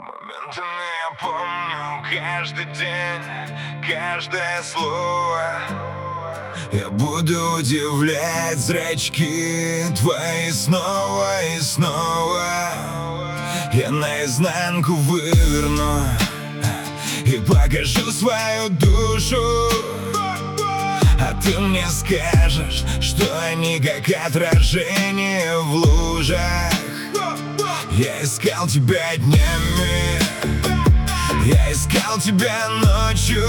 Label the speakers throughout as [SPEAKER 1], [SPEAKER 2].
[SPEAKER 1] Моментами я помню каждый день, каждое слово. Я буду удивлять зрачки твои снова и снова. Я наизнанку выверну и покажу свою душу, а ты мне скажешь, что они как отражение в лужах. Я искал тебя днями, я искал тебя ночью,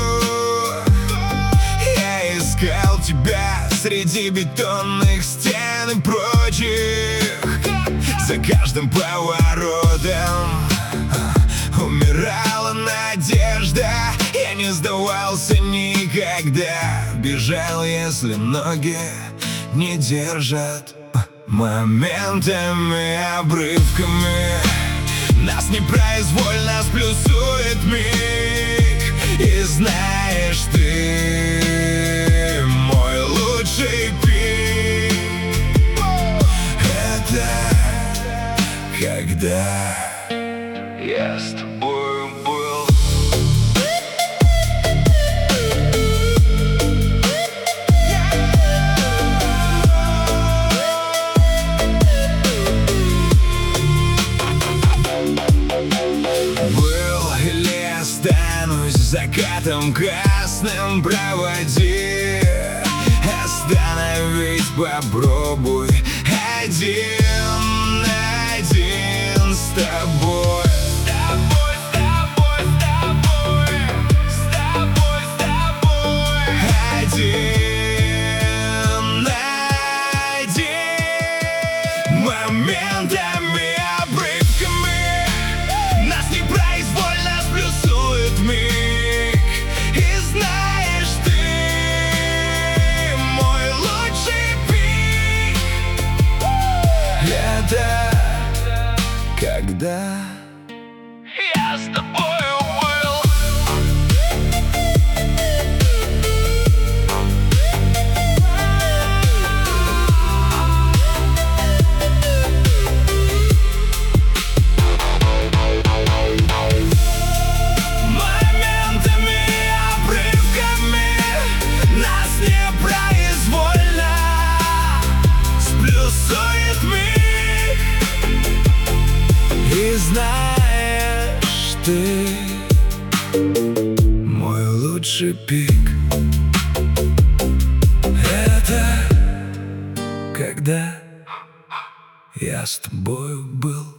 [SPEAKER 1] я искал тебя среди бетонных стен и прочих. За каждым поворотом умирала надежда. Я не сдавался никогда, бежал, если ноги не держат. Моментами, обрывками нас непроизвольно сплюсует миг. И знаешь, ты мой лучший пик. Это когда я с тобою был. Останусь закатом красным, проводи. Остановить попробуй один на один с тобой. Один на один. Моментами, обрывками нас непроизвольно сплюсует миг. И знаешь, ты мой лучший пик. Это когда я с тобою был. И знаешь, ты мой лучший пик. Это когда я с тобою был.